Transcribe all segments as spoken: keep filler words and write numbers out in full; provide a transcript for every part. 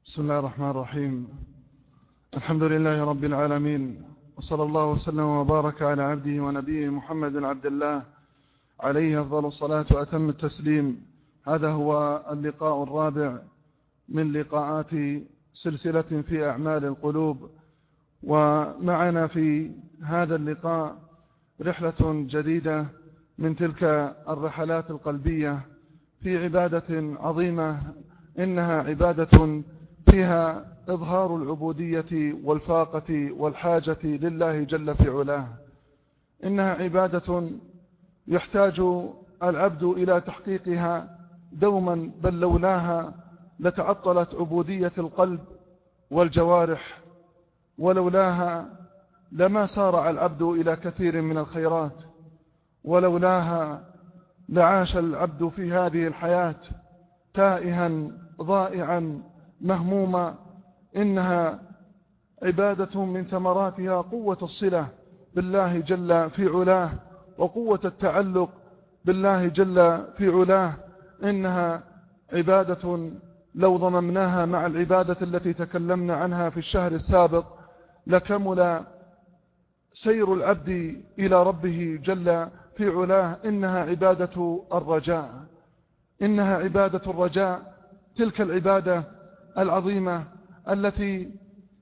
بسم الله الرحمن الرحيم. الحمد لله رب العالمين، وصلى الله وسلم وبارك على عبده ونبيه محمد عبد الله عليه أفضل الصلاة وأتم التسليم. هذا هو اللقاء الرابع من لقاءات سلسلة في أعمال القلوب، ومعنا في هذا اللقاء رحلة جديدة من تلك الرحلات القلبية في عبادة عظيمة، إنها عبادة فيها إظهار العبودية والفاقة والحاجة لله جل في علاه. إنها عبادة يحتاج العبد إلى تحقيقها دوما، بل لولاها لتعطلت عبودية القلب والجوارح، ولولاها لما سارع العبد إلى كثير من الخيرات، ولولاها لعاش العبد في هذه الحياة تائها ضائعا مهموما. إنها عبادة من ثمراتها قوة الصلة بالله جل في علاه، وقوة التعلق بالله جل في علاه. إنها عبادة لو ضممناها مع العبادة التي تكلمنا عنها في الشهر السابق لكمل سير العبد إلى ربه جل في علاه. إنها عبادة الرجاء، إنها عبادة الرجاء، تلك العبادة العظيمة التي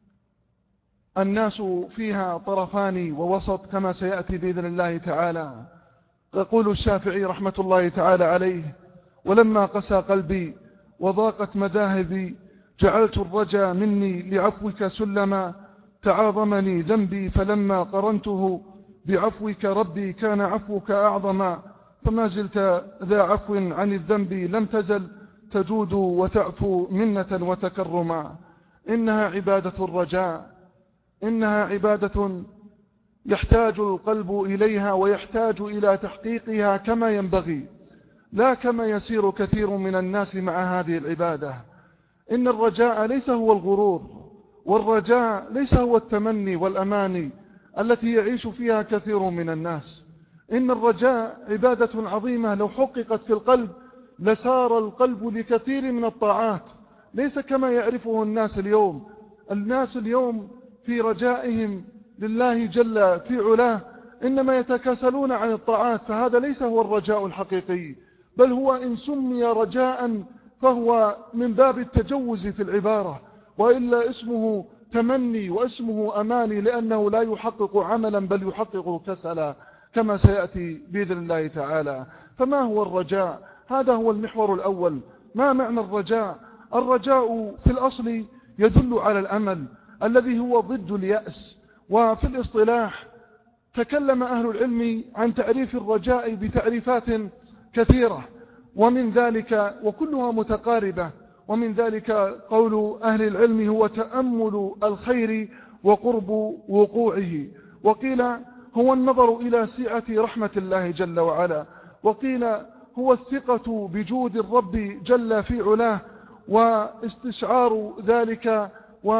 الناس فيها طرفان ووسط كما سيأتي بإذن الله تعالى. يقول الشافعي رحمة الله تعالى عليه: ولما قسى قلبي وضاقت مذاهبي جعلت الرجا مني لعفوك سلما، تعاظمني ذنبي فلما قرنته بعفوك ربي كان عفوك أعظما، فما زلت ذا عفو عن الذنب لم تزل تجود وتعفو منة وتكرما. إنها عبادة الرجاء، إنها عبادة يحتاج القلب إليها ويحتاج إلى تحقيقها كما ينبغي، لا كما يسير كثير من الناس مع هذه العبادة. إن الرجاء ليس هو الغرور، والرجاء ليس هو التمني والأماني التي يعيش فيها كثير من الناس. إن الرجاء عبادة عظيمة لو حققت في القلب لسار القلب لكثير من الطاعات، ليس كما يعرفه الناس اليوم. الناس اليوم في رجائهم لله جل في علاه إنما يتكاسلون عن الطاعات، فهذا ليس هو الرجاء الحقيقي، بل هو إن سمي رجاء فهو من باب التجوز في العبارة، وإلا اسمه تمني واسمه أماني، لأنه لا يحقق عملا بل يحقق كسلا كما سيأتي بإذن الله تعالى. فما هو الرجاء؟ هذا هو المحور الأول. ما معنى الرجاء؟ الرجاء في الأصل يدل على الأمل الذي هو ضد اليأس. وفي الاصطلاح تكلم أهل العلم عن تعريف الرجاء بتعريفات كثيرة، ومن ذلك وكلها متقاربة، ومن ذلك قول أهل العلم هو تأمل الخير وقرب وقوعه، وقيل هو النظر إلى سعة رحمة الله جل وعلا، وقيل هو الثقة بجود الرب جل في علاه واستشعار ذلك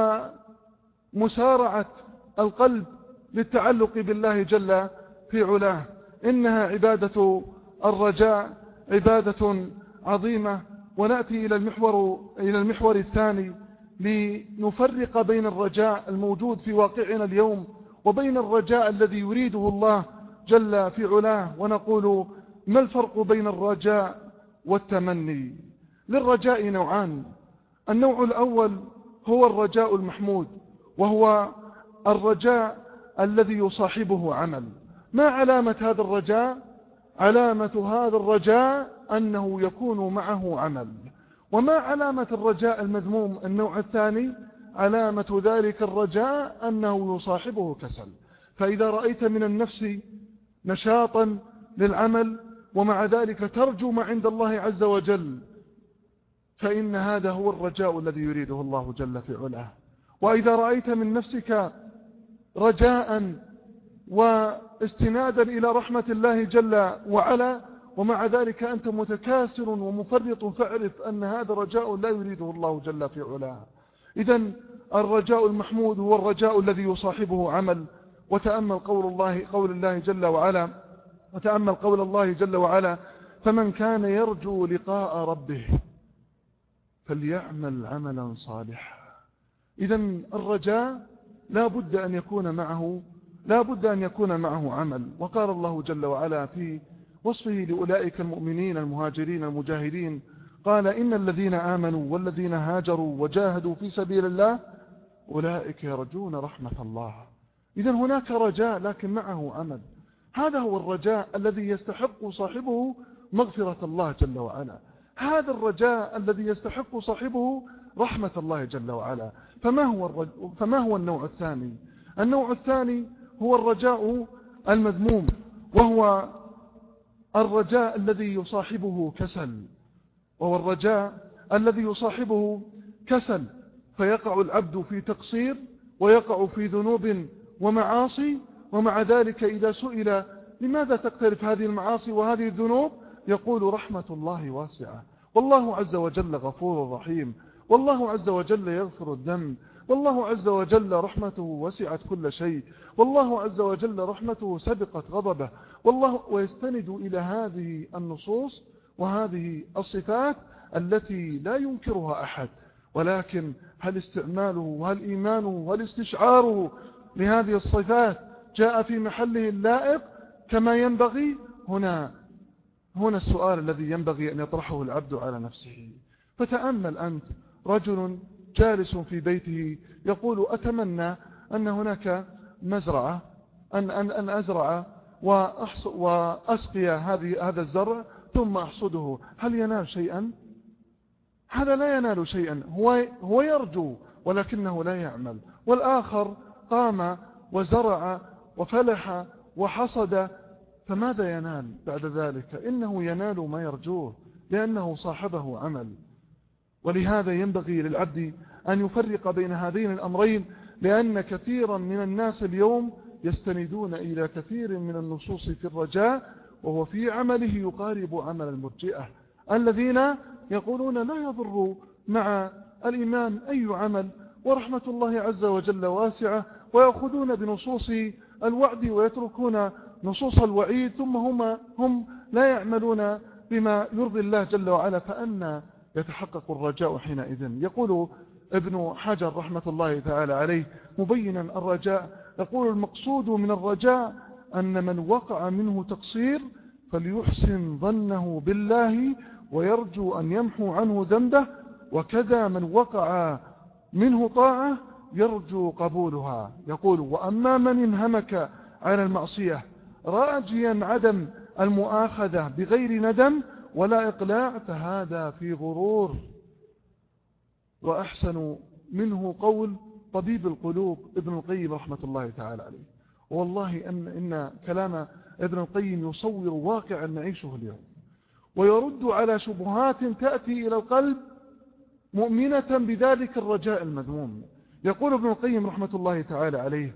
ومسارعة القلب للتعلق بالله جل في علاه. إنها عبادة الرجاء عبادة عظيمة. ونأتي إلى المحور, إلى المحور الثاني لنفرق بين الرجاء الموجود في واقعنا اليوم وبين الرجاء الذي يريده الله جل في علاه، ونقول: ما الفرق بين الرجاء والتمني؟ للرجاء نوعان. النوع الأول هو الرجاء المحمود، وهو الرجاء الذي يصاحبه عمل. ما علامة هذا الرجاء؟ علامة هذا الرجاء أنه يكون معه عمل. وما علامة الرجاء المذموم النوع الثاني؟ علامة ذلك الرجاء أنه يصاحبه كسل. فإذا رأيت من النفس نشاطا للعمل ومع ذلك ترجو ما عند الله عز وجل، فإن هذا هو الرجاء الذي يريده الله جل في علاه. وإذا رأيت من نفسك رجاء واستنادا إلى رحمة الله جل وعلا ومع ذلك أنت متكاسر ومفرط، فاعرف أن هذا رجاء لا يريده الله جل في علاه. إذن الرجاء المحمود هو الرجاء الذي يصاحبه عمل. وتأمل قول الله قول الله جل وعلا وتأمل قول الله جل وعلا: فمن كان يرجو لقاء ربه فليعمل عملا صالحا. إذن الرجاء لا بد أن يكون معه لا بد أن يكون معه عمل. وقال الله جل وعلا في وصفه لأولئك المؤمنين المهاجرين المجاهدين قال إن الذين آمنوا والذين هاجروا وجاهدوا في سبيل الله أولئك يرجون رحمة الله. إذن هناك رجاء لكن معه عمل. هذا هو الرجاء الذي يستحق صاحبه مغفرة الله جل وعلا. هذا الرجاء الذي يستحق صاحبه رحمة الله جل وعلا. فما هو, الرج... فما هو النوع الثاني؟ النوع الثاني هو الرجاء المذموم، وهو الرجاء الذي يصاحبه كسل، وهو الرجاء الذي يصاحبه كسل، فيقع العبد في تقصير ويقع في ذنوب ومعاصي، ومع ذلك إذا سئل لماذا تقترف هذه المعاصي وهذه الذنوب يقول رحمة الله واسعة، والله عز وجل غفور رحيم، والله عز وجل يغفر الذنب، والله عز وجل رحمته وسعت كل شيء، والله عز وجل رحمته سبقت غضبه، والله ويستند إلى هذه النصوص وهذه الصفات التي لا ينكرها أحد، ولكن هل استعماله وهل إيمانه وهل استشعاره لهذه الصفات جاء في محله اللائق كما ينبغي؟ هنا هنا السؤال الذي ينبغي أن يطرحه العبد على نفسه. فتأمل أنت رجل جالس في بيته يقول أتمنى أن هناك مزرعة أن, أن, أن أزرع وأسقي هذه هذا الزرع ثم أحصده، هل ينال شيئا؟ هذا لا ينال شيئا، هو, هو يرجو ولكنه لا يعمل. والآخر قام وزرع وفلح وحصد، فماذا ينال بعد ذلك؟ إنه ينال ما يرجوه لأنه صاحبه عمل. ولهذا ينبغي للعبد أن يفرق بين هذين الأمرين، لأن كثيرا من الناس اليوم يستندون إلى كثير من النصوص في الرجاء وهو في عمله يقارب عمل المرجئة الذين يقولون لا يضر مع الإيمان أي عمل، ورحمة الله عز وجل واسعة، ويأخذون بنصوص الوعد ويتركون نصوص الوعيد، ثم هم, هم لا يعملون بما يرضي الله جل وعلا، فأنا يتحقق الرجاء حينئذ. يقول ابن حجر رحمة الله تعالى عليه مبينا الرجاء، يقول المقصود من الرجاء أن من وقع منه تقصير فليحسن ظنه بالله ويرجو أن يمحو عنه ذنبه، وكذا من وقع منه طاعة يرجو قبولها. يقول وأما من انهمك على المعصية راجيا عدم المؤاخذة بغير ندم ولا إقلاع فهذا في غرور. وأحسن منه قول طبيب القلوب ابن القيم رحمة الله تعالى عليه. والله أن, إن كلام ابن القيم يصور واقعا نعيشه اليوم، ويرد على شبهات تأتي إلى القلب مؤمنة بذلك الرجاء المذموم. يقول ابن القيم رحمة الله تعالى عليه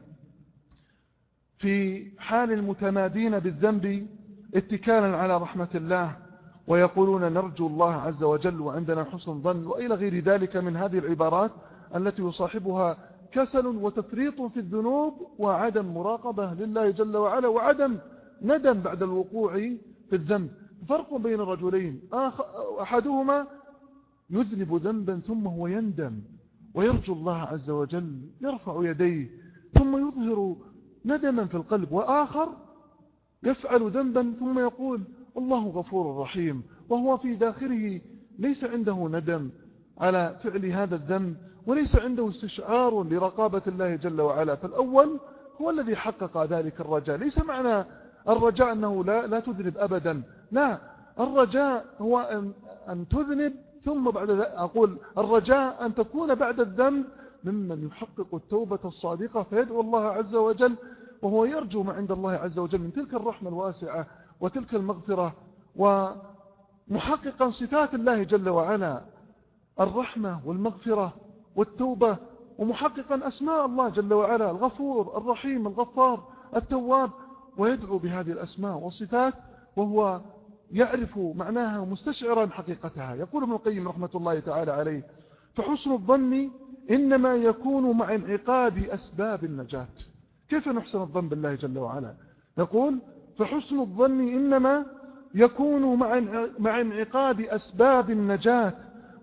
في حال المتمادين بالذنب اتكالا على رحمة الله، ويقولون نرجو الله عز وجل وعندنا حسن ظن وإلى غير ذلك من هذه العبارات التي يصاحبها كسل وتفريط في الذنوب وعدم مراقبة لله جل وعلا وعدم ندم بعد الوقوع في الذنب. فرق بين الرجلين، أحدهما يذنب ذنبا ثم هو يندم ويرجو الله عز وجل، يرفع يديه ثم يظهر ندما في القلب، وآخر يفعل ذنبا ثم يقول الله غفور رحيم، وهو في داخله ليس عنده ندم على فعل هذا الذنب وليس عنده استشعار لرقابة الله جل وعلا. فالأول هو الذي حقق ذلك الرجاء. ليس معنى الرجاء أنه لا, لا تذنب أبدا، لا، الرجاء هو أن, أن تذنب ثم بعد ذلك أقول الرجاء أن تكون بعد الذنب ممن يحقق التوبة الصادقة فيدعو الله عز وجل وهو يرجو ما عند الله عز وجل من تلك الرحمة الواسعة وتلك المغفرة، ومحققا صفات الله جل وعلا الرحمة والمغفرة والتوبة، ومحققا أسماء الله جل وعلا الغفور الرحيم الغفار التواب، ويدعو بهذه الأسماء والصفات وهو يعرف معناها ومستشعرا حقيقتها. يقول ابن القيم رحمة الله تعالى عليه فحسن الظن إنما يكون مع انعقاد أسباب النجاة. كيف نحسن الظن بالله جل وعلا؟ يقول فحسن الظن إنما يكون مع مع انعقاد أسباب النجاة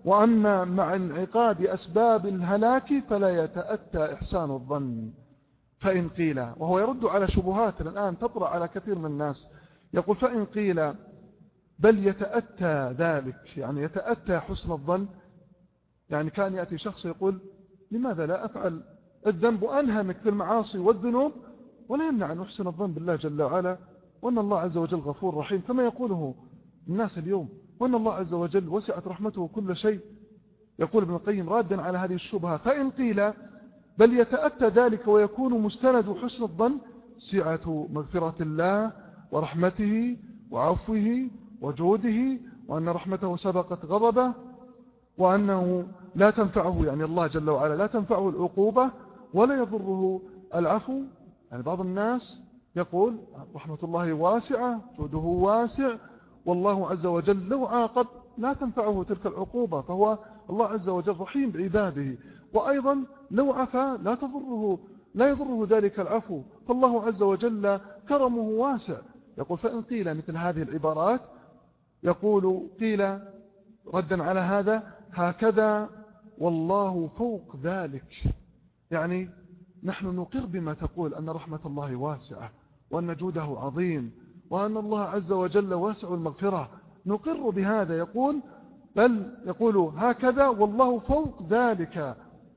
وأن مع انعقاد أسباب الهلاك فلا يتأتى إحسان الظن. فإن قيل، وهو يرد على شبهات الآن تطرأ على كثير من الناس، يقول فإن قيل بل يتأتى ذلك، يعني يتأتى حسن الظن، يعني كان يأتي شخص يقول لماذا لا أفعل الذنب وأنهمك في المعاصي والذنوب، ولا يمنع أن أحسن الظن بالله جل وعلا، وأن الله عز وجل غفور رحيم كما يقوله الناس اليوم، وأن الله عز وجل وسعت رحمته كل شيء. يقول ابن القيم رادا على هذه الشبهة فإن قيل بل يتأتى ذلك ويكون مستند حسن الظن سعة مغفرة الله ورحمته وعفوه وجوده، وأن رحمته سبقت غضبه، وأنه لا تنفعه، يعني الله جل وعلا لا تنفعه العقوبة ولا يضره العفو. يعني بعض الناس يقول رحمة الله واسعة، جوده واسع، والله عز وجل لو عاقب لا تنفعه تلك العقوبة، فهو الله عز وجل رحيم بعباده، وأيضا لو عفا لا تضره لا يضره ذلك العفو، فالله عز وجل كرمه واسع. يقول فإن قيل مثل هذه العبارات، يقول قيل ردا على هذا هكذا والله فوق ذلك، يعني نحن نقر بما تقول أن رحمة الله واسعة وأن جوده عظيم وأن الله عز وجل واسع المغفرة، نقر بهذا. يقول بل يقول هكذا والله فوق ذلك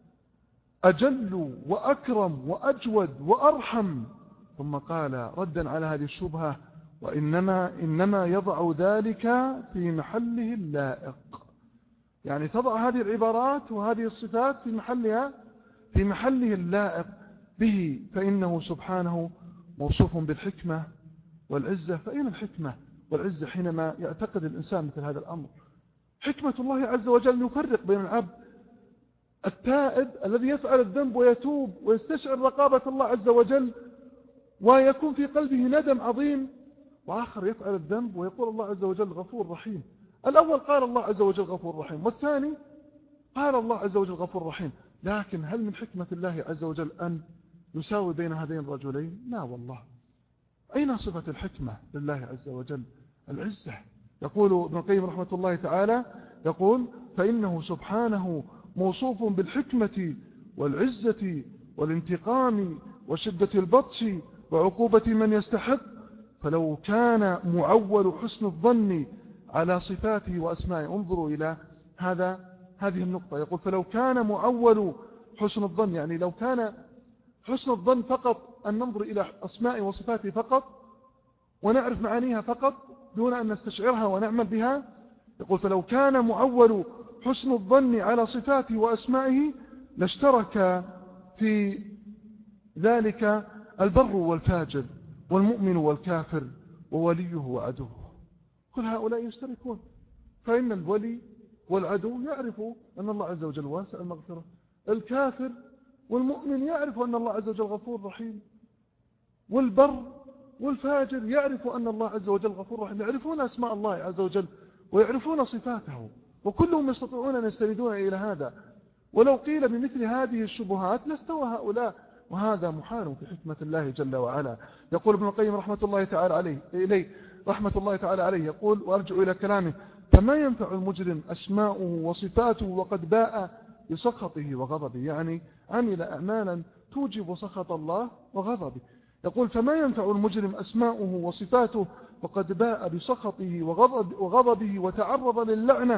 أجل وأكرم وأجود وأرحم. ثم قال ردا على هذه الشبهة وإنما إنما يضع ذلك في محله اللائق، يعني تضع هذه العبارات وهذه الصفات في محلها في محله اللائق به، فإنه سبحانه موصوف بالحكمة والعزة. فأين الحكمة والعزة حينما يعتقد الإنسان مثل هذا الأمر؟ حكمة الله عز وجل يفرق بين العبد التائب الذي يفعل الذنب ويتوب ويستشعر رقابة الله عز وجل ويكون في قلبه ندم عظيم، وآخر يفعل الذنب ويقول الله عز وجل غفور رحيم. الأول قال الله عز وجل غفور رحيم، والثاني قال الله عز وجل غفور رحيم. لكن هل من حكمة الله عز وجل أن يساوي بين هذين الرجلين؟ لا والله. أين صفة الحكمة لله عز وجل؟ العزة. يقول ابن القيم رحمة الله تعالى، يقول فإنه سبحانه موصوف بالحكمة والعزة والانتقام وشدة البطش وعقوبة من يستحق، فلو كان معول حسن الظن على صفاته وأسمائه. انظروا إلى هذا هذه النقطة. يقول فلو كان معول حسن الظن، يعني لو كان حسن الظن فقط أن ننظر إلى أسمائه وصفاته فقط ونعرف معانيها فقط دون أن نستشعرها ونعمل بها. يقول فلو كان معول حسن الظن على صفاته وأسمائه لاشترك في ذلك البر والفاجر والمؤمن والكافر ووليه وعدوه. كل هؤلاء يشتركون، فإن الولي والعدو يعرفوا أن الله عز وجل واسع المغفرة، الكافر والمؤمن يعرف أن الله عز وجل غفور رحيم، والبر والفاجر يعرف أن الله عز وجل غفور رحيم، يعرفون أسماء الله عز وجل ويعرفون صفاته، وكلهم يستطيعون أن يستندون إلى هذا. ولو قيل بمثل هذه الشبهات لاستوى هؤلاء، وهذا محال في حكمة الله جل وعلا. يقول ابن القيم رحمة الله تعالى عليه إليه رحمة الله تعالى عليه يقول، وأرجع إلى كلامه: فما ينفع المجرم أسماؤه وصفاته وقد باء بسخطه وغضبه، يعني عمل أعمالا توجب سخط الله وغضبه. يقول فما ينفع المجرم أسماؤه وصفاته وقد باء بسخطه وغضب وغضبه وتعرض للعنة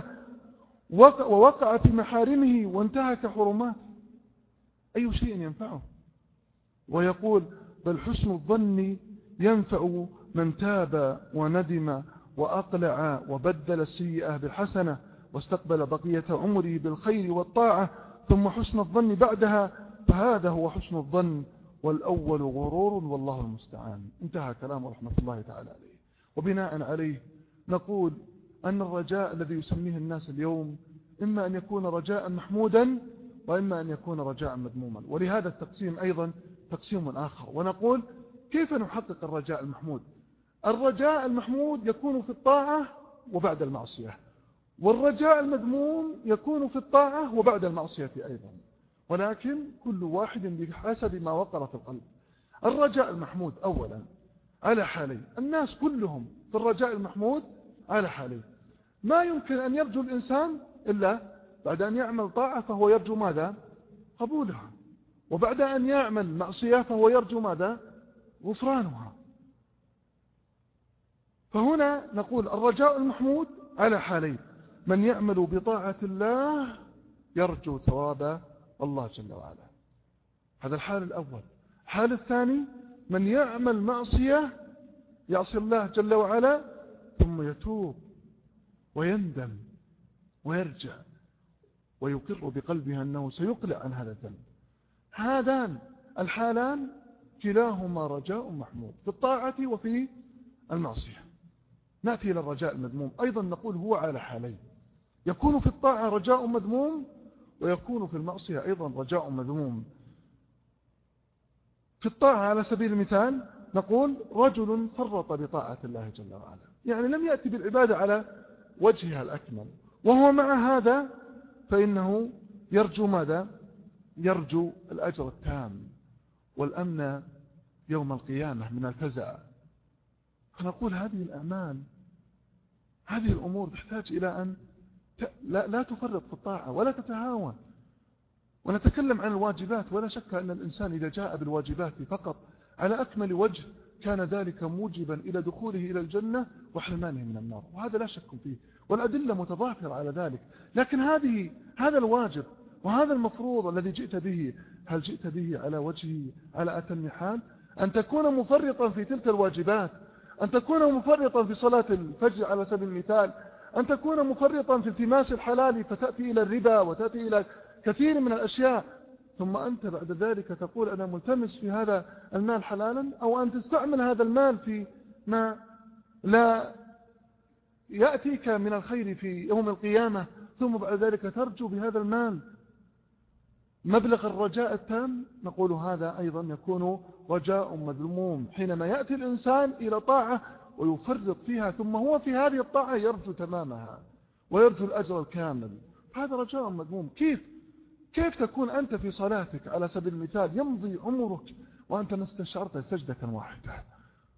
ووقع في محارمه وانتهك حرماته، أي شيء ينفعه؟ ويقول بل حسن الظن ينفع من تاب وندم وأقلع وبدل السيئة بالحسنة واستقبل بقية عمره بالخير والطاعة ثم حسن الظن بعدها، فهذا هو حسن الظن، والأول غرور والله المستعان. انتهى كلام رحمة الله تعالى عليه. وبناء عليه نقول أن الرجاء الذي يسميه الناس اليوم إما أن يكون رجاء محمودا وإما أن يكون رجاء مذموما. ولهذا التقسيم أيضا تقسيم آخر، ونقول كيف نحقق الرجاء المحمود؟ الرجاء المحمود يكون في الطاعة وبعد المعصية، والرجاء المذموم يكون في الطاعة وبعد المعصية أيضا، ولكن كل واحد بحسب ما وقر في القلب. الرجاء المحمود أولا على حالين، الناس كلهم في الرجاء المحمود على حالين. ما يمكن أن يرجو الإنسان إلا بعد أن يعمل طاعة فهو يرجو ماذا؟ قبولها، وبعد أن يعمل معصية فهو يرجو ماذا؟ غفرانها. فهنا نقول الرجاء المحمود على حالين: من يعمل بطاعة الله يرجو ثواب الله جل وعلا، هذا الحال الأول. الحال الثاني: من يعمل معصية يعصي الله جل وعلا ثم يتوب ويندم ويرجع ويقر بقلبه أنه سيقلع عن هذا الذنب. هذان الحالان كلاهما رجاء محمود في الطاعة وفي المعصية. نأتي إلى الرجاء المذموم، أيضا نقول هو على حالين: يكون في الطاعة رجاء مذموم، ويكون في المعصية أيضا رجاء مذموم. في الطاعة على سبيل المثال نقول رجل فرط بطاعة الله جل وعلا، يعني لم يأتي بالعبادة على وجهها الأكمل، وهو مع هذا فإنه يرجو ماذا؟ يرجو الأجر التام والأمن يوم القيامة من الفزع. فنقول هذه الأعمال، هذه الأمور تحتاج إلى أن ت... لا... لا تفرط في الطاعة ولا تتهاون. ونتكلم عن الواجبات، ولا شك أن الإنسان إذا جاء بالواجبات فقط على أكمل وجه كان ذلك موجبا إلى دخوله إلى الجنة وحرمانه من النار، وهذا لا شك فيه، والأدلة متضافرة على ذلك. لكن هذه هذا الواجب وهذا المفروض الذي جئت به، هل جئت به على وجهه على أتم حال؟ أن تكون مفرطا في تلك الواجبات، أن تكون مفرطا في صلاة الفجر على سبيل المثال، أن تكون مفرطا في التماس الحلال فتأتي إلى الربا وتأتي إلى كثير من الأشياء، ثم أنت بعد ذلك تقول أنا ملتمس في هذا المال حلالا، أو أن تستعمل هذا المال في ما لا يأتيك من الخير في يوم القيامة، ثم بعد ذلك ترجو بهذا المال مبلغ الرجاء التام. نقول هذا أيضا يكون رجاء مذموم، حينما يأتي الإنسان إلى طاعة ويفرط فيها، ثم هو في هذه الطاعة يرجو تمامها ويرجو الأجر الكامل، هذا رجاء مذموم. كيف كيف تكون أنت في صلاتك على سبيل المثال يمضي عمرك وأنت ما استشعرت سجدة واحدة؟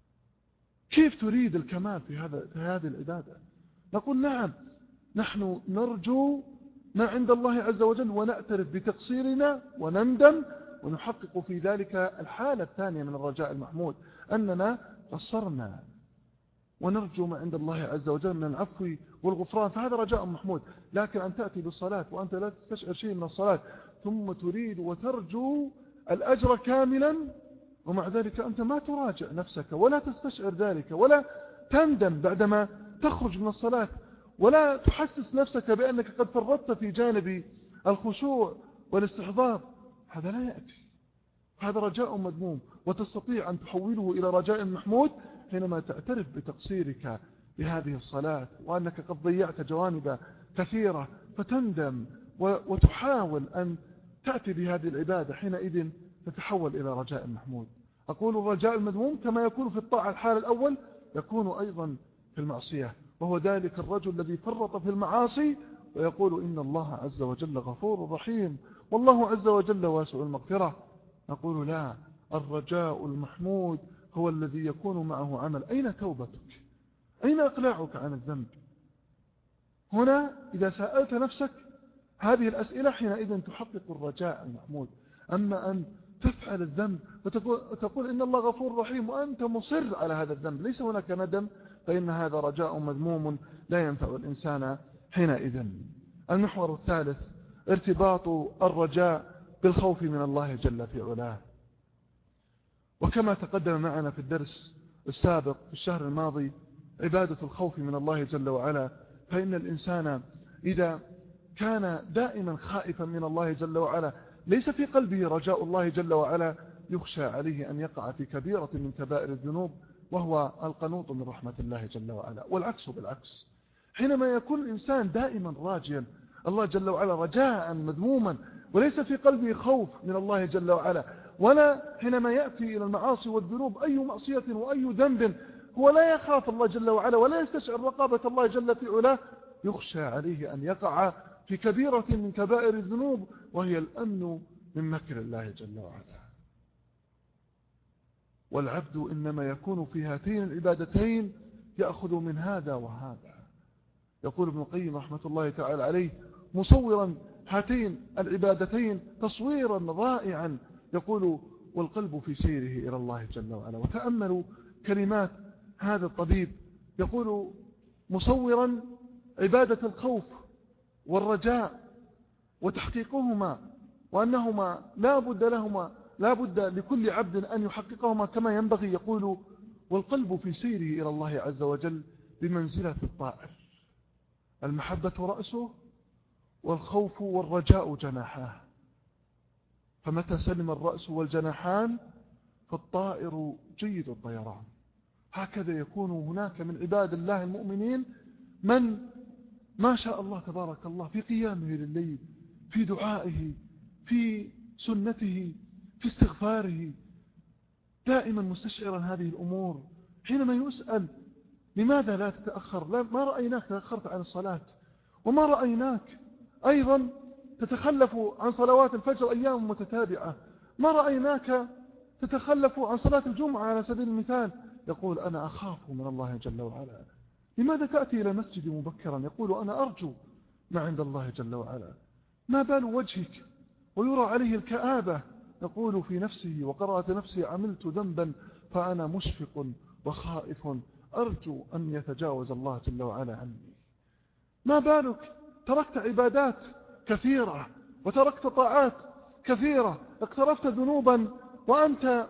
كيف تريد الكمال في هذا في هذه العبادة؟ نقول نعم، نحن نرجو ما عند الله عز وجل ونعترف بتقصيرنا وندم ونحقق في ذلك الحالة الثانية من الرجاء المحمود، أننا قصرنا ونرجو ما عند الله عز وجل من العفو والغفران، فهذا رجاء محمود. لكن أن تأتي بالصلاة وأنت لا تستشعر شيء من الصلاة ثم تريد وترجو الأجر كاملا، ومع ذلك أنت ما تراجع نفسك ولا تستشعر ذلك ولا تندم بعدما تخرج من الصلاة، ولا تحسس نفسك بأنك قد فرطت في جانب الخشوع والاستحضار، هذا لا يأتي. هذا رجاء مذموم، وتستطيع أن تحوله إلى رجاء محمود حينما تعترف بتقصيرك بهذه الصلاة وأنك قد ضيعت جوانب كثيرة، فتندم وتحاول أن تأتي بهذه العبادة، حينئذ تتحول إلى رجاء محمود. أقول الرجاء المذموم كما يكون في الطاعة الحال الأول يكون أيضا في المعصية، وهو ذلك الرجل الذي فرط في المعاصي ويقول إن الله عز وجل غفور رحيم والله عز وجل واسع المغفرة. نقول لا، الرجاء المحمود هو الذي يكون معه عمل. أين توبتك؟ أين إقلاعك عن الذنب؟ هنا إذا سألت نفسك هذه الأسئلة حينئذ تحقق الرجاء المحمود. أما أن تفعل الذنب وتقول إن الله غفور رحيم وأنت مصر على هذا الذنب ليس هناك ندم، فإن هذا رجاء مذموم لا ينفع الإنسان حينئذ. المحور الثالث ارتباط الرجاء بالخوف من الله جل في علاه. وكما تقدم معنا في الدرس السابق في الشهر الماضي عبادة الخوف من الله جل وعلا، فإن الإنسان إذا كان دائما خائفا من الله جل وعلا ليس في قلبه رجاء الله جل وعلا، يخشى عليه أن يقع في كبيرة من كبائر الذنوب وهو القنوط من رحمة الله جل وعلا. والعكس بالعكس، حينما يكون الإنسان دائما راجيا الله جل وعلا رجاء مذموما وليس في قلبه خوف من الله جل وعلا، ولا حينما يأتي إلى المعاصي والذنوب أي معصية وأي ذنب هو لا يخاف الله جل وعلا ولا يستشعر رقابة الله جل في علاه، يخشى عليه أن يقع في كبيرة من كبائر الذنوب وهي الأمن من مكر الله جل وعلا. والعبد إنما يكون في هاتين العبادتين يأخذ من هذا وهذا. يقول ابن القيم رحمة الله تعالى عليه: مصورا هاتين العبادتين تصويرا رائعا، يقول والقلب في سيره إلى الله جل وعلا. وتأملوا كلمات هذا الطبيب، يقول مصورا عبادة الخوف والرجاء وتحقيقهما، وأنهما لا بد لهما لا بد لكل عبد أن يحققهما كما ينبغي. يقول والقلب في سيره إلى الله عز وجل بمنزلة الطائر، المحبة رأسه والخوف والرجاء جناحاه، فمتى سلم الرأس والجناحان فالطائر جيد الطيران. هكذا يكون هناك من عباد الله المؤمنين من ما شاء الله تبارك الله في قيامه لليل، في دعائه، في سنته، في استغفاره، دائما مستشعرا هذه الأمور. حينما يسأل لماذا لا تتأخر، لا ما رأيناك تأخرت عن الصلاة، وما رأيناك أيضا تتخلف عن صلوات الفجر أيام متتابعة، ما رأيناك تتخلف عن صلاة الجمعة على سبيل المثال. يقول أنا أخاف من الله جل وعلا. لماذا تأتي إلى المسجد مبكرا؟ يقول أنا أرجو ما عند الله جل وعلا. ما بال وجهك ويرى عليه الكآبة؟ يقول في نفسه وقرأت نفسي عملت ذنبا فأنا مشفق وخائف أرجو أن يتجاوز الله جل وعلا عني. ما بالك تركت عبادات كثيرة وتركت طاعات كثيرة، اقترفت ذنوبا وأنت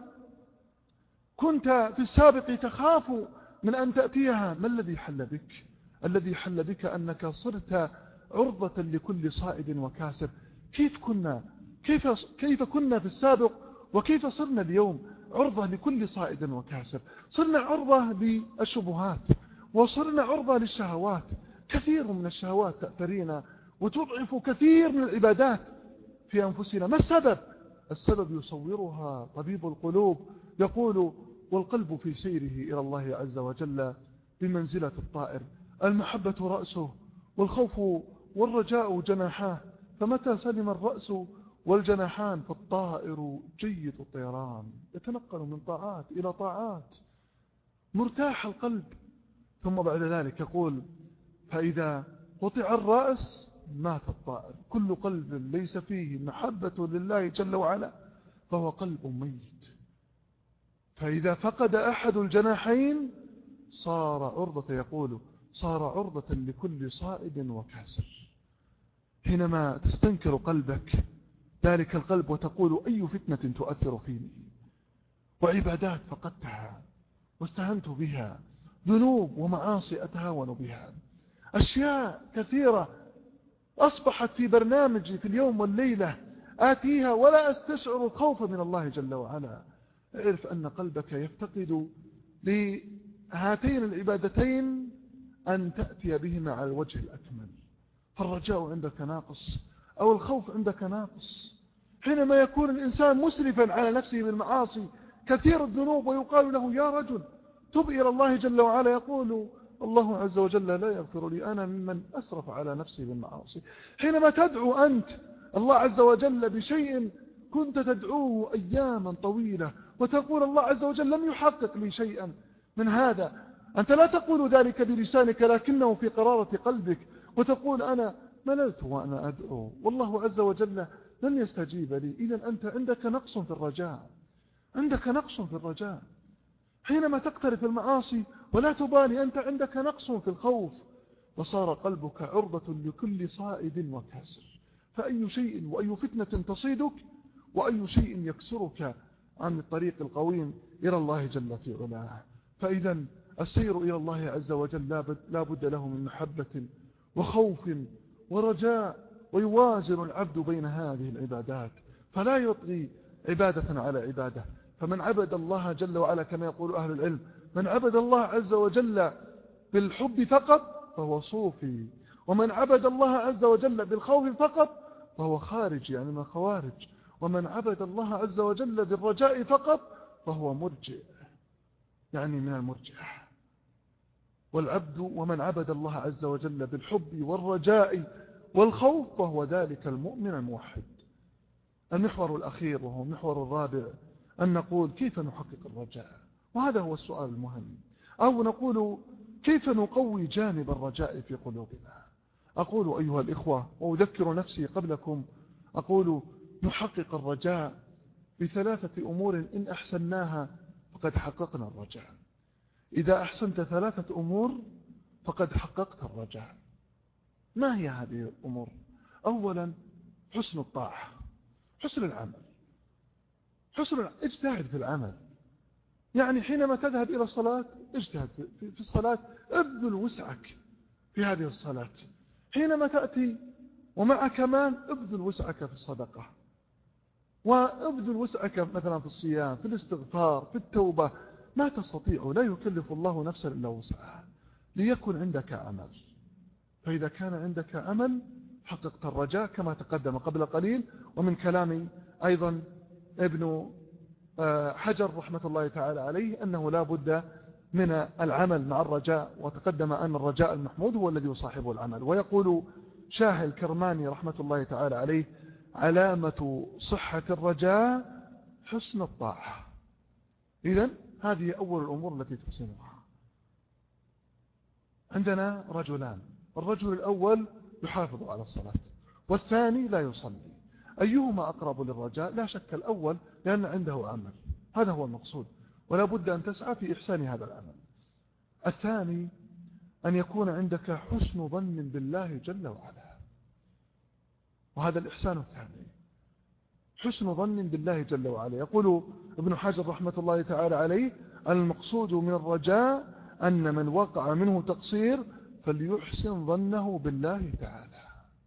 كنت في السابق تخاف من أن تأتيها. ما الذي حل بك؟ الذي حل بك أنك صرت عرضة لكل صائد وكاسب. كيف كنا كيف كيف كنا في السابق وكيف صرنا اليوم عرضة لكل صائد وكاسب؟ صرنا عرضة للشبهات وصرنا عرضة للشهوات. كثير من الشهوات تأثرينا وتضعف كثير من العبادات في أنفسنا. ما السبب؟ السبب يصورها طبيب القلوب، يقول والقلب في سيره إلى الله عز وجل بمنزلة الطائر، المحبة رأسه والخوف والرجاء جناحاه، فمتى سلم الرأس والجناحان فالطائر جيد الطيران، يتنقل من طاعات إلى طاعات مرتاح القلب. ثم بعد ذلك يقول فإذا قطع الرأس مات الطائر. كل قلب ليس فيه محبة لله جل وعلا فهو قلب ميت. فإذا فقد أحد الجناحين صار عرضة، يقول صار عرضة لكل صائد وكاسر. حينما تستنكر قلبك ذلك القلب وتقول أي فتنة تؤثر فيني، وعبادات فقدتها واستهنت بها، ذنوب ومعاصي أتهاون بها، أشياء كثيرة أصبحت في برنامجي في اليوم والليلة آتيها ولا أستشعر الخوف من الله جل وعلا. اعرف أن قلبك يفتقد لهاتين العبادتين أن تأتي بهما على الوجه الأكمل. فالرجاء عندك ناقص أو الخوف عندك ناقص. حينما يكون الإنسان مسرفا على نفسه بالمعاصي كثير الذنوب ويقال له يا رجل تب إلى الله جل وعلا، يقول الله عز وجل لا يغفر لي، أنا ممن أسرف على نفسي بالمعاصي. حينما تدعو أنت الله عز وجل بشيء كنت تدعوه أياما طويلة وتقول الله عز وجل لم يحقق لي شيئا من هذا، أنت لا تقول ذلك بلسانك لكنه في قرارة قلبك، وتقول أنا مللت وأنا أدعو والله عز وجل لن يستجيب لي. إذن أنت عندك نقص في الرجاء، عندك نقص في الرجاء. حينما تقترف المعاصي ولا تبالي أنت عندك نقص في الخوف، وصار قلبك عرضة لكل صائد وكاسر. فأي شيء وأي فتنة تصيدك وأي شيء يكسرك عن الطريق القويم إلى الله جل في علاه. فإذا السير إلى الله عز وجل لا بد له من محبة وخوف ورجاء، ويوازن العبد بين هذه العبادات فلا يطغي عبادة على عبادة. فمن عبد الله جل وعلا كما يقول أهل العلم، من عبد الله عز وجل بالحب فقط فهو صوفي، ومن عبد الله عز وجل بالخوف فقط فهو خارج يعني من الخوارج، ومن عبد الله عز وجل بالرجاء فقط فهو مرجئ يعني من المرجئة. والعبد ومن عبد الله عز وجل بالحب والرجاء والخوف فهو ذلك المؤمن الموحد. المحور الأخير وهو المحور الرابع أن نقول كيف نحقق الرجاء، وهذا هو السؤال المهم. أو نقول كيف نقوي جانب الرجاء في قلوبنا. أقول أيها الإخوة وأذكر نفسي قبلكم، أقول نحقق الرجاء بثلاثة أمور إن أحسناها فقد حققنا الرجاء. إذا أحسنت ثلاثة أمور فقد حققت الرجاء. ما هي هذه الأمور؟ أولا حسن الطاعة، حسن العمل، حسن العمل. اجتهد في العمل، يعني حينما تذهب إلى الصلاة اجتهد في الصلاة، ابذل وسعك في هذه الصلاة. حينما تأتي ومعك مال ابذل وسعك في الصدقة، وابذل وسعك مثلا في الصيام، في الاستغفار، في التوبة. ما تستطيع، لا يكلف الله نفسا إلا وسعها، ليكن عندك عمل. فإذا كان عندك عمل حققت الرجاء كما تقدم قبل قليل. ومن كلام أيضا ابن حجر رحمة الله تعالى عليه أنه لا بد من العمل مع الرجاء، وتقدم أن الرجاء المحمود هو الذي يصاحبه العمل. ويقول شاه الكرماني رحمة الله تعالى عليه: علامة صحة الرجاء حسن الطاعة. إذن هذه أول الأمور التي تحسنها. عندنا رجلان، الرجل الأول يحافظ على الصلاة والثاني لا يصلي، أيهما أقرب للرجاء؟ لا شك الأول، لأن عنده عمل، هذا هو المقصود، ولا بد أن تسعى في إحسان هذا العمل. الثاني أن يكون عندك حسن ظن بالله جل وعلا، وهذا الإحسان الثاني، حسن ظن بالله جل وعلا. يقول ابن حجر رحمة الله تعالى عليه: المقصود من الرجاء أن من وقع منه تقصير فليحسن ظنه بالله تعالى.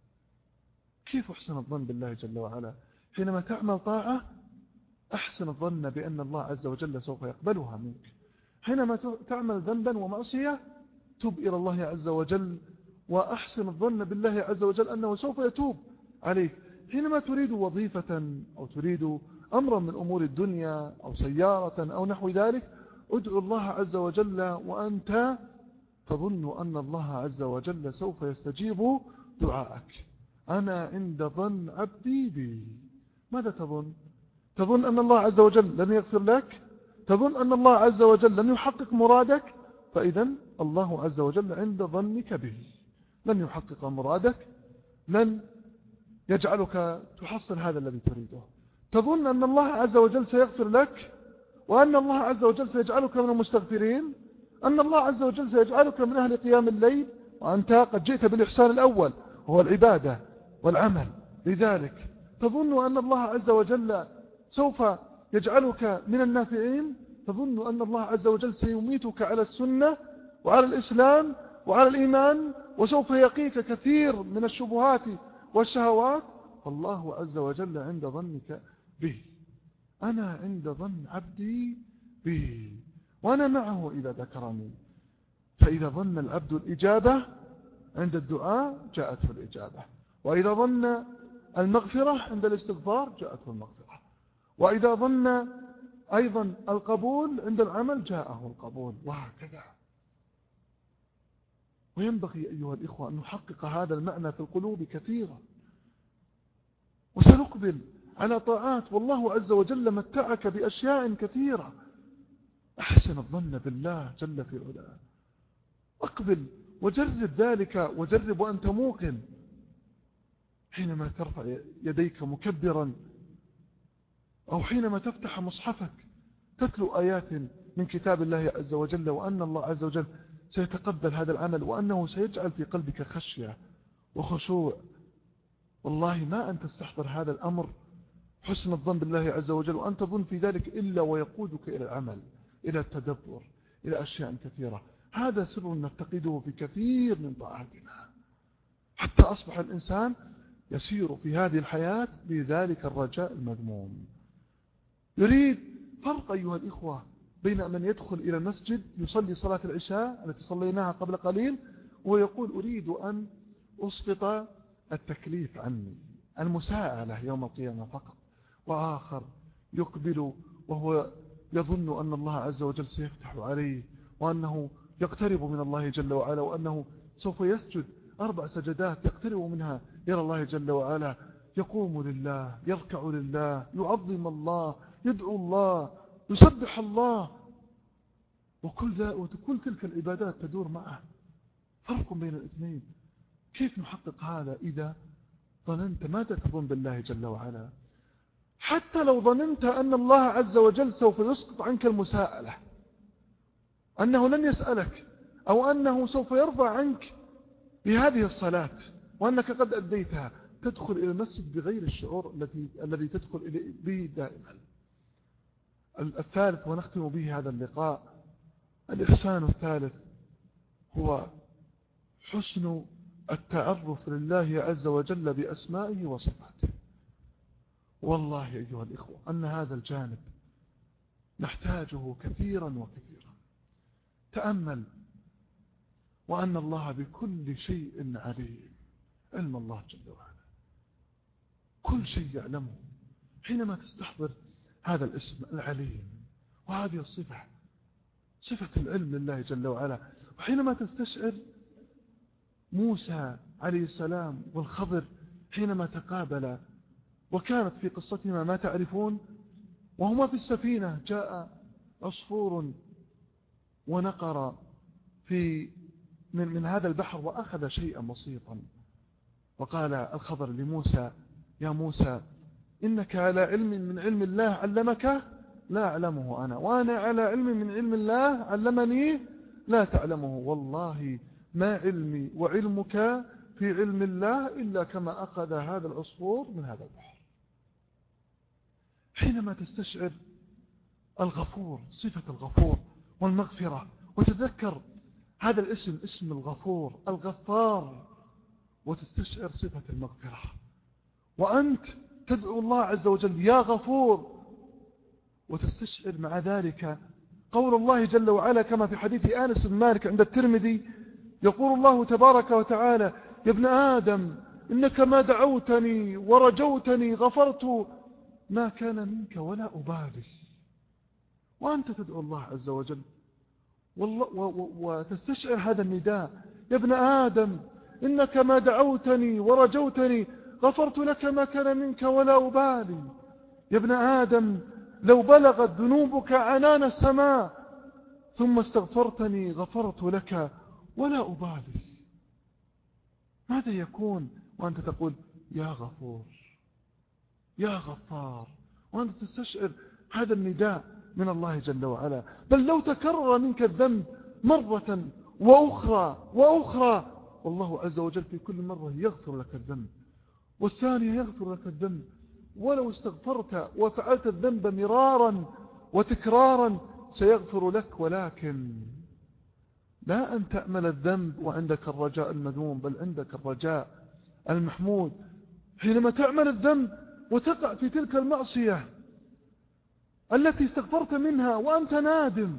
كيف أحسن الظن بالله جل وعلا؟ حينما تعمل طاعة أحسن الظن بأن الله عز وجل سوف يقبلها منك. حينما تعمل ذنبا ومعصية تب إلى الله عز وجل، وأحسن الظن بالله عز وجل أنه سوف يتوب عليك. حينما تريد وظيفة أو تريد أمرا من أمور الدنيا أو سيارة أو نحو ذلك، ادعو الله عز وجل وأنت تظن أن الله عز وجل سوف يستجيب دعائك. أنا عند ظن عبدي بي. ماذا تظن؟ تظن أن الله عز وجل لن يغفر لك؟ تظن أن الله عز وجل لن يحقق مرادك؟ فإذا الله عز وجل عند ظنك به، لن يحقق مرادك، لن يجعلك تحصل هذا الذي تريده. تظن أن الله عز وجل سيغفر لك، وأن الله عز وجل سيجعلك من المستغفرين، أن الله عز وجل سيجعلك من أهل قيام الليل، وأنت قد جئت بالإحسان الأول وهو العبادة والعمل. لذلك تظن أن الله عز وجل سوف يجعلك من النافعين، تظن أن الله عز وجل سيميتك على السنة وعلى الإسلام وعلى الإيمان، وسوف يقيك كثير من الشبهات والشهوات. فالله عز وجل عند ظنك به. أنا عند ظن عبدي به وأنا معه إذا ذكرني. فإذا ظن العبد الإجابة عند الدعاء جاءته الإجابة، وإذا ظن المغفرة عند الاستغفار جاءته المغفرة، وإذا ظن أيضا القبول عند العمل جاءه القبول، وهكذا. وينبغي أيها الإخوة أن نحقق هذا المعنى في القلوب كثيرا، وسنقبل على طاعات، والله عز وجل متعك بأشياء كثيرة. أحسن الظن بالله جل في علاه، أقبل وجرب ذلك، وجرب وأنت موقن. حينما ترفع يديك مكبرا، أو حينما تفتح مصحفك تتلو آيات من كتاب الله عز وجل، وأن الله عز وجل سيتقبل هذا العمل، وأنه سيجعل في قلبك خشية وخشوع. والله ما أن تستحضر هذا الأمر، حسن الظن بالله عز وجل، وأن تظن في ذلك إلا ويقودك إلى العمل، إلى التدبر، إلى أشياء كثيرة. هذا سر نفتقده في كثير من طاعاتنا، حتى أصبح الإنسان يسير في هذه الحياة بذلك الرجاء المذموم. يريد فرق أيها الإخوة بين من يدخل إلى المسجد يصلي صلاة العشاء التي صليناها قبل قليل ويقول أريد أن أسقط التكليف عني، المساءلة يوم القيامة فقط، وآخر يقبل وهو يظن أن الله عز وجل سيفتح عليه، وأنه يقترب من الله جل وعلا، وأنه سوف يسجد أربع سجدات يقترب منها إلى الله جل وعلا، يقوم لله، يركع لله، يعظم الله، يدعو الله، يسبح الله، وكل, وكل تلك العبادات تدور معه. فرق بين الاثنين. كيف نحقق هذا إذا ظننت ماذا تظن بالله جل وعلا؟ حتى لو ظننت أن الله عز وجل سوف يسقط عنك المساءلة، أنه لن يسألك، أو أنه سوف يرضى عنك بهذه الصلاة وأنك قد أديتها، تدخل إلى المسجد بغير الشعور الذي الذي تدخل به دائما. الثالث ونختم به هذا اللقاء، الإحسان الثالث هو حسن التعرف لله عز وجل بأسمائه وصفاته. والله أيها الإخوة أن هذا الجانب نحتاجه كثيرا وكثيرا. تأمل وأن الله بكل شيء عليم، علم الله جل وعلا كل شيء يعلمه. حينما تستحضر هذا الاسم العليم وهذه الصفة، صفة العلم لله جل وعلا، وحينما تستشعر موسى عليه السلام والخضر حينما تقابلا وكانت في قصتهما ما تعرفون، وهما في السفينة جاء عصفور ونقر في من, من هذا البحر وأخذ شيئا بسيطا، وقال الخضر لموسى: يا موسى إنك على علم من علم الله علمك لا أعلمه أنا، وأنا على علم من علم الله علمني لا تعلمه. والله ما علمي وعلمك في علم الله إلا كما أخذ هذا العصفور من هذا البحر. حينما تستشعر الغفور، صفة الغفور والمغفرة، وتذكر هذا الاسم، اسم الغفور الغفار، وتستشعر صفة المغفرة، وأنت تدعو الله عز وجل يا غفور، وتستشعر مع ذلك قول الله جل وعلا كما في حديث آنس بن مالك عند الترمذي، يقول الله تبارك وتعالى: يا ابن آدم إنك ما دعوتني ورجوتني غفرت ما كان منك ولا أبالي. وأنت تدعو الله عز وجل وتستشعر هذا النداء: يا ابن آدم إنك ما دعوتني ورجوتني غفرت لك ما كان منك ولا أبالي. يا ابن آدم لو بلغت ذنوبك عنان السماء ثم استغفرتني غفرت لك ولا أبالي. ماذا يكون وأنت تقول يا غفور يا غفار، وأنت تستشعر هذا النداء من الله جل وعلا؟ بل لو تكرر منك الذنب مرة وأخرى وأخرى، والله عز وجل في كل مرة يغفر لك الذنب، والثانية يغفر لك الذنب. ولو استغفرت وفعلت الذنب مرارا وتكرارا سيغفر لك، ولكن لا أن تأمل الذنب وعندك الرجاء المذموم، بل عندك الرجاء المحمود. حينما تعمل الذنب وتقع في تلك المعصية التي استغفرت منها وأنت نادم،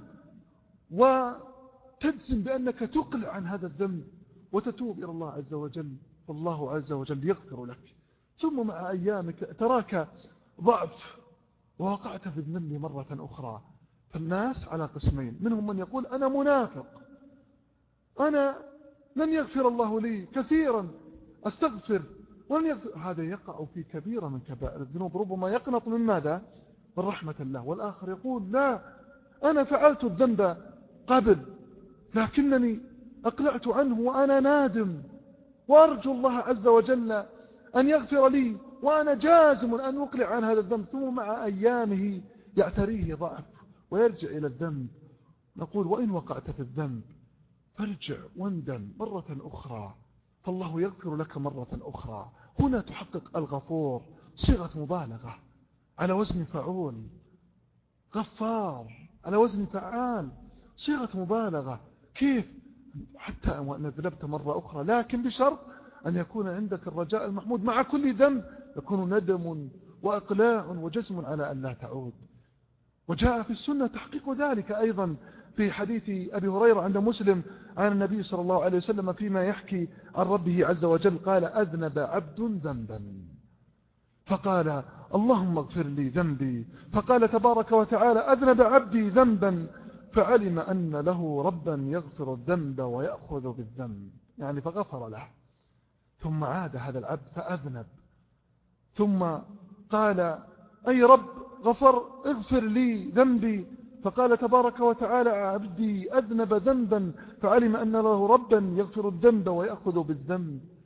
وتجزم بأنك تقلع عن هذا الذنب وتتوب إلى الله عز وجل، فالله عز وجل يغفر لك. ثم مع أيامك تراك ضعف ووقعت في الذنب مرة أخرى. فالناس على قسمين: منهم من يقول أنا منافق، أنا لن يغفر الله لي، كثيرا أستغفر ولن يغفر. هذا يقع في كبيرة من كبائر الذنوب، ربما يقنط من ماذا؟ من رحمة الله. والآخر يقول لا، أنا فعلت الذنب قبل لكنني أقلعت عنه وأنا نادم، وأرجو الله عز وجل أن يغفر لي، وأنا جازم أن أقلع عن هذا الذنب. ثم مع أيامه يعتريه ضعف ويرجع إلى الذنب. نقول وإن وقعت في الذنب فارجع واندم مرة أخرى، فالله يغفر لك مرة أخرى. هنا تحقق الغفور صيغة مبالغة على وزن فعول، غفار على وزن فعال، صيغة مبالغة. كيف؟ حتى وأن ذنبت مرة أخرى، لكن بشرط أن يكون عندك الرجاء المحمود. مع كل ذنب يكون ندم وإقلاع وجزم على أن لا تعود. وجاء في السنة تحقيق ذلك أيضا في حديث أبي هريرة عند مسلم عن النبي صلى الله عليه وسلم فيما يحكي عن ربه عز وجل قال: أذنب عبد ذنبا فقال اللهم اغفر لي ذنبي، فقال تبارك وتعالى: أذنب عبدي ذنبا فعلم أن له ربا يغفر الذنب ويأخذ بالذنب، يعني فغفر له. ثم عاد هذا العبد فأذنب، ثم قال: أي رب غفر اغفر لي ذنبي، فقال تبارك وتعالى: عبدي أذنب ذنبا فعلم أن له ربا يغفر الذنب ويأخذ بالذنب.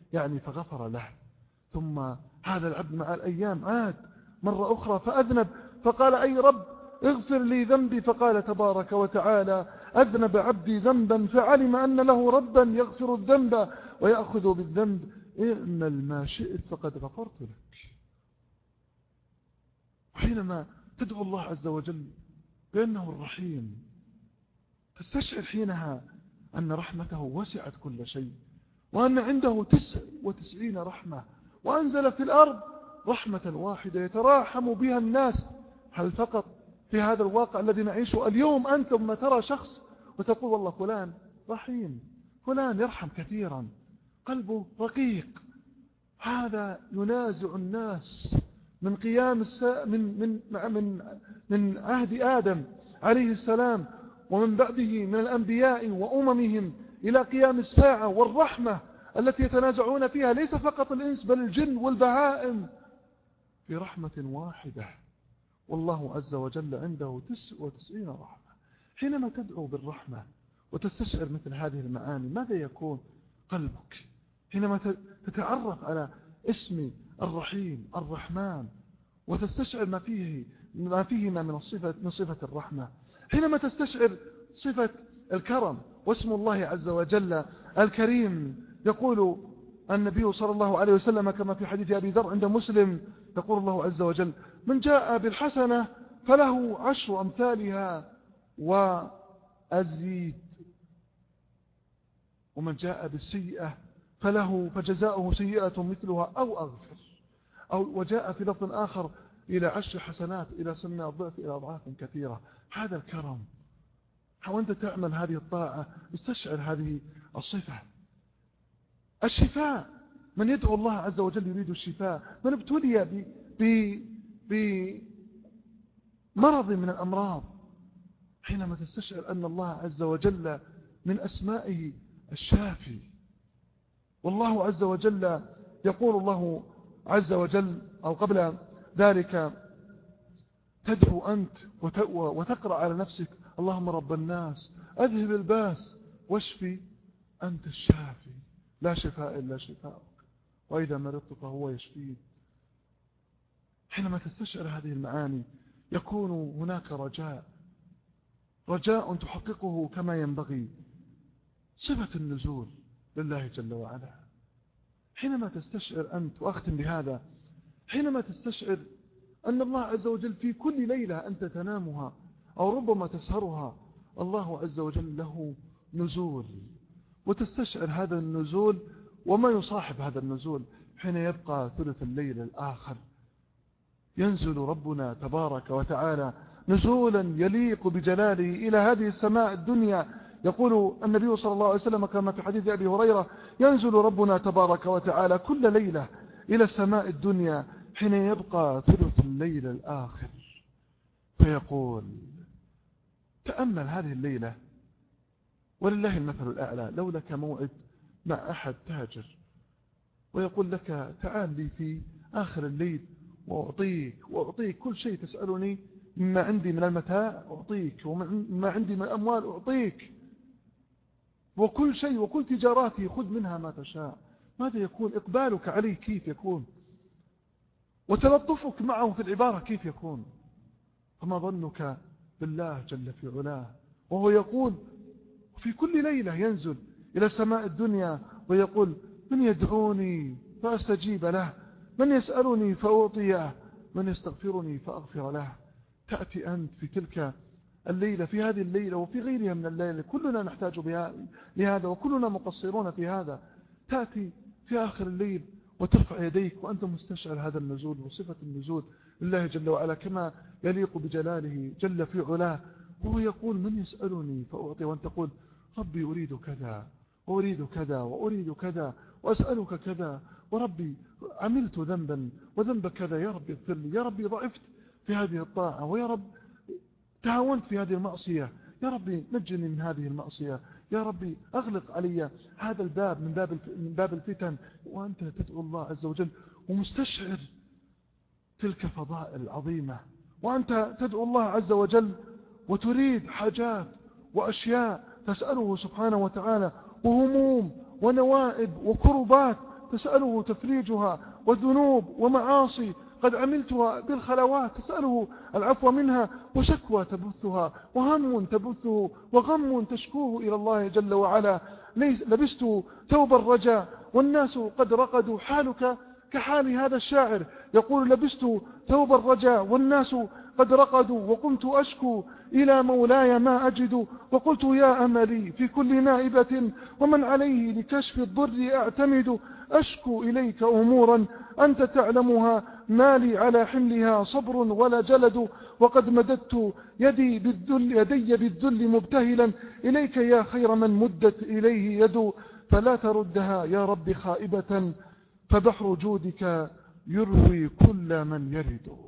يعني فغفر له. ثم هذا العبد مع الأيام عاد مرة أخرى فأذنب، فقال أي رب اغفر لي ذنبي، فقال تبارك وتعالى أذنب عبدي ذنبا فعلم أن له ربا يغفر الذنب ويأخذ بالذنب، اعمل ما شئت فقد غفرت لك. وحينما تدعو الله عز وجل بأنه الرحيم تستشعر حينها أن رحمته وسعت كل شيء، وأن عنده تسع وتسعين رحمة، وأنزل في الأرض رحمة واحدة يتراحم بها الناس. هل فقط في هذا الواقع الذي نعيشه اليوم أنت لما ترى شخص وتقول والله فلان رحيم، فلان يرحم كثيرا، قلبه رقيق، هذا ينازع الناس من قيام السا... من من من من عهد آدم عليه السلام ومن بعده من الأنبياء وأممهم إلى قيام الساعة. والرحمة التي يتنازعون فيها ليس فقط الإنس بل الجن والبهائم في رحمة واحدة، والله عز وجل عنده تسع وتسعين رحمة. حينما تدعو بالرحمة وتستشعر مثل هذه المعاني ماذا يكون قلبك؟ حينما تتعرف على اسم الرحيم الرحمن وتستشعر ما فيه ما فيهما من الصفة من صفة الرحمة، حينما تستشعر صفة الكرم واسم الله عز وجل الكريم. يقول النبي صلى الله عليه وسلم كما في حديث أبي ذر عند مسلم، يقول الله عز وجل من جاء بالحسنة فله عشر أمثالها وأزيد، ومن جاء بالسيئة فله فجزاؤه سيئة مثلها أو أغفر، أو وجاء في لفظ آخر إلى عشر حسنات إلى سمع الضعف إلى أضعاف كثيرة. هذا الكرم. وأنت تعمل هذه الطاعة استشعر هذه الصفة. الشفاء، من يدعو الله عز وجل يريد الشفاء، من ابتلي بمرض من الأمراض، حينما تستشعر أن الله عز وجل من أسمائه الشافي. والله عز وجل يقول الله عز وجل أو قبل ذلك تدعو أنت وتقرأ على نفسك اللهم رب الناس أذهب الباس واشفي أنت الشافي لا شفاء إلا شفاءك وإذا مرضت فهو يشفين. حينما تستشعر هذه المعاني يكون هناك رجاء، رجاء تحققه كما ينبغي. صفة النزول لله جل وعلا. حينما تستشعر أنت، وأختم بهذا، حينما تستشعر أن الله عز وجل في كل ليلة أنت تنامها أو ربما تسهرها الله عز وجل له نزول، وتستشعر هذا النزول وما يصاحب هذا النزول. حين يبقى ثلث الليل الآخر ينزل ربنا تبارك وتعالى نزولا يليق بجلاله إلى هذه السماء الدنيا. يقول النبي صلى الله عليه وسلم كما في حديث أبي هريرة ينزل ربنا تبارك وتعالى كل ليلة إلى السماء الدنيا حين يبقى ثلث الليل الآخر فيقول تأمل هذه الليلة ولله المثل الأعلى، لو لك موعد مع أحد تاجر ويقول لك تعال لي في آخر الليل وأعطيك وأعطيك كل شيء تسألني مما عندي من المتاع أعطيك وما عندي من الأموال أعطيك وكل شيء وكل تجاراتي خذ منها ما تشاء، ماذا يكون إقبالك عليه؟ كيف يكون؟ وتلطفك معه في العبارة كيف يكون؟ فما ظنك بالله جل في علاه وهو يقول في كل ليلة ينزل إلى سماء الدنيا ويقول من يدعوني فأستجيب له، من يسألني فأعطيه، من يستغفرني فأغفر له. تأتي أنت في تلك الليلة، في هذه الليلة وفي غيرها من الليلة، كلنا نحتاج بها لهذا وكلنا مقصرون في هذا. تأتي في آخر الليل وترفع يديك وأنت مستشعر هذا النزول وصفة النزول لله جل وعلا كما يليق بجلاله جل في علاه، وهو يقول من يسألني فأعطي، وأنت تقول ربي أريد كذا وأريد كذا وأريد كذا وأسألك كذا، وربي عملت ذنبا وذنب كذا، يا ربي اغفر لي، يا ربي ضعفت في هذه الطاعة، ويا رب تهاونت في هذه المعصية، يا ربي نجني من هذه المعصية، يا ربي أغلق علي هذا الباب من باب من باب الفتن. وأنت تدعو الله عز وجل ومستشعر تلك فضائل العظيمة، وأنت تدعو الله عز وجل وتريد حاجات وأشياء تسأله سبحانه وتعالى وهموم ونوائب وكربات تسأله تفريجها، وذنوب ومعاصي قد عملتها بالخلوات تسأله العفو منها، وشكوى تبثها، وهم تبثه، وغم تشكوه إلى الله جل وعلا. لبست ثوب الرجاء والناس قد رقدوا، حالك كحال هذا الشاعر يقول: لبست ثوب الرجاء والناس قد رقدوا، وقمت أشكو إلى مولاي ما أجد، وقلت يا أملي في كل نائبة، ومن عليه لكشف الضر أعتمد، أشكو إليك أمورا أنت تعلمها، ما لي على حملها صبر ولا جلد، وقد مددت يدي بالذل يدي بالذل مبتهلا إليك يا خير من مدت إليه يد، فلا تردها يا رب خائبة، فبحر جودك يروي كل من يرد.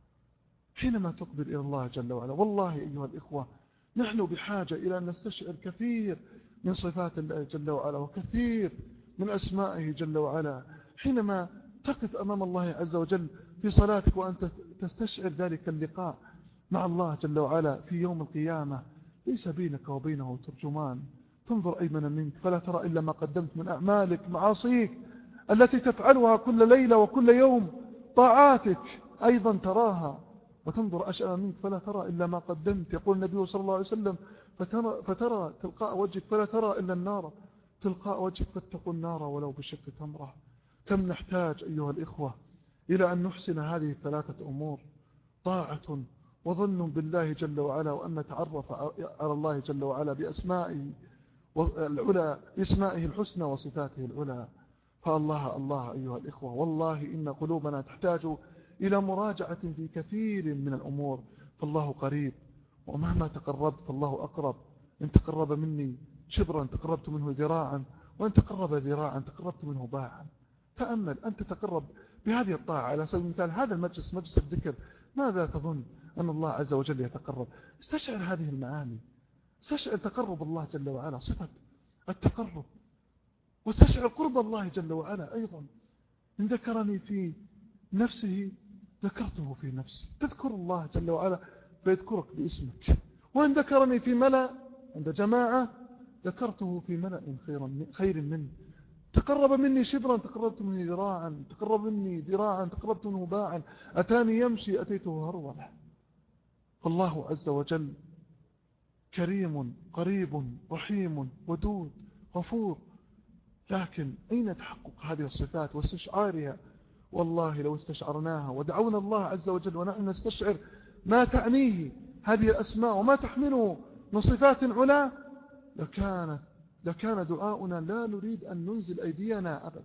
حينما تقبل إلى الله جل وعلا، والله أيها الإخوة نحن بحاجة إلى أن نستشعر كثير من صفات الله جل وعلا، وكثير من أسمائه جل وعلا. حينما تقف أمام الله عز وجل في صلاتك وأنت تستشعر ذلك اللقاء مع الله جل وعلا في يوم القيامة، ليس بينك وبينه ترجمان، تنظر أيمن منك فلا ترى إلا ما قدمت من أعمالك، معاصيك التي تفعلها كل ليلة وكل يوم، طاعاتك أيضا تراها، وتنظر أشأم منك فلا ترى إلا ما قدمت. يقول النبي صلى الله عليه وسلم: فترى, فترى تلقاء وجهك فلا ترى إلا النار، تلقاء وجهك فاتقوا النار ولو بشق تمرة. كم نحتاج أيها الإخوة إلى أن نحسن هذه الثلاثة أمور: طاعة، وظن بالله جل وعلا، وأن نتعرف على الله جل وعلا بأسمائه العلى، بأسمائه الحسنى وصفاته العلى. فالله الله أيها الإخوة، والله إن قلوبنا تحتاج إلى مراجعة في كثير من الأمور، فالله قريب، ومهما تقربت فالله أقرب. إن تقرب مني شبرا تقربت منه ذراعا، وإن تقرب ذراعا تقربت منه باعا. تأمل أن تتقرب بهذه الطاعة. على سبيل المثال هذا المجلس، مجلس الذكر، ماذا تظن أن الله عز وجل يتقرب؟ استشعر هذه المعاني، استشعر تقرب الله جل وعلا، صفة التقرب، واستشعر قرب الله جل وعلا أيضا. إن ذكرني في نفسه ذكرته في نفسي، تذكر الله جل وعلا فيذكرك باسمك. وإن ذكرني في ملأ عند جماعة ذكرته في ملأ خير مني. تقرب مني شبرا تقربت منه ذراعا، تقرب مني ذراعا تقربت منه باعا، أتاني يمشي أتيته هرولا. فالله عز وجل كريم قريب رحيم ودود غفور. لكن أين تحقق هذه الصفات واستشعارها؟ والله لو استشعرناها ودعونا الله عز وجل ونحن نستشعر ما تعنيه هذه الأسماء وما تحمله من صفات علا، لكان, لكان دعاؤنا لا نريد أن ننزل أيدينا أبدا.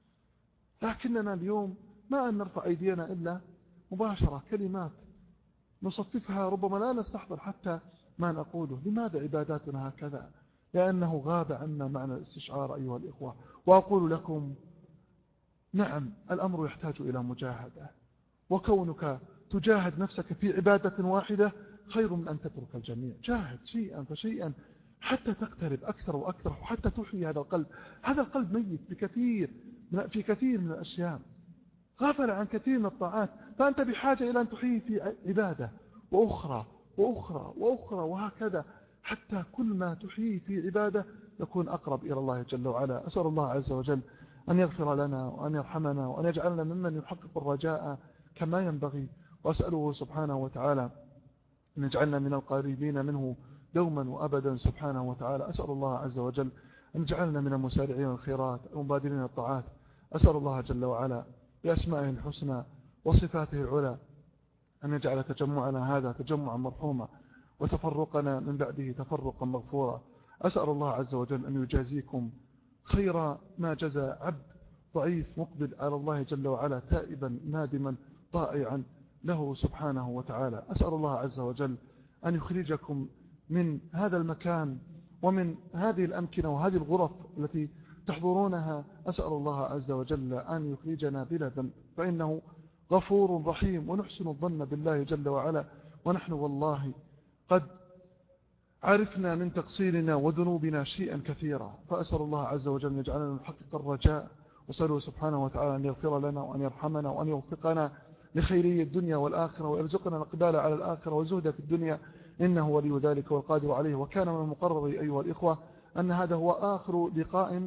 لكننا اليوم ما أن نرفع أيدينا إلا مباشرة، كلمات نصففها ربما لا نستحضر حتى ما نقوله. لماذا عباداتنا هكذا؟ لأنه غاب عنا معنى الاستشعار أيها الإخوة. وأقول لكم نعم، الأمر يحتاج إلى مجاهدة، وكونك تجاهد نفسك في عبادة واحدة خير من أن تترك الجميع. جاهد شيئا فشيئا حتى تقترب أكثر وأكثر، وحتى تحيي هذا القلب. هذا القلب ميت بكثير في كثير من الأشياء، غافل عن كثير من الطاعات، فأنت بحاجة إلى أن تحيي في عبادة وأخرى وأخرى وأخرى وهكذا، حتى كل ما تحيي في عبادة يكون أقرب إلى الله جل وعلا. أسأل الله عز وجل أن يغفر لنا وأن يرحمنا وأن يجعلنا ممن يحقق الرجاء كما ينبغي، وأسأله سبحانه وتعالى أن يجعلنا من القريبين منه دوما وأبدا سبحانه وتعالى. أسأل الله عز وجل أن يجعلنا من المسارعين الخيرات المبادرين الطاعات. أسأل الله جل وعلا بأسمائه الحسنى وصفاته العلى أن يجعل تجمعنا هذا تجمعا مرحوما، وتفرقنا من بعده تفرقا مغفورا. أسأل الله عز وجل أن يجازيكم خير ما جزى عبد ضعيف مقبل على الله جل وعلا تائبا نادما طائعا له سبحانه وتعالى. أسأل الله عز وجل أن يخرجكم من هذا المكان ومن هذه الأمكنة وهذه الغرف التي تحضرونها. أسأل الله عز وجل أن يخرجنا بلا ذنب، فإنه غفور رحيم، ونحسن الظن بالله جل وعلا، ونحن والله قد عرفنا من تقصيرنا وذنوبنا شيئا كثيرا. فأسأل الله عز وجل أن يجعلنا نحقق الرجاء، وسأله سبحانه وتعالى أن يغفر لنا وأن يرحمنا وأن يوفقنا لخيرية الدنيا والآخرة، ويرزقنا الإقبال على الآخرة والزهد في الدنيا، إنه ولي ذلك والقادر عليه. وكان من المقرر أيها الإخوة أن هذا هو آخر لقاء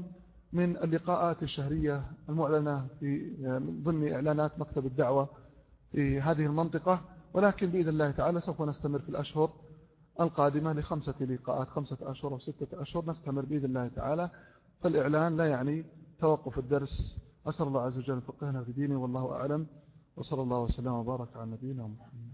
من اللقاءات الشهرية المعلنة في من ضمن إعلانات مكتب الدعوة في هذه المنطقة، ولكن بإذن الله تعالى سوف نستمر في الأشهر القادمة لخمسة لقاءات، خمسة أشهر أو ستة أشهر نستمر بإذن الله تعالى. فالإعلان لا يعني توقف الدرس. أسأل الله عز وجل فقهنا في دينه، والله أعلم، وصلى الله وسلم وبارك على نبينا محمد.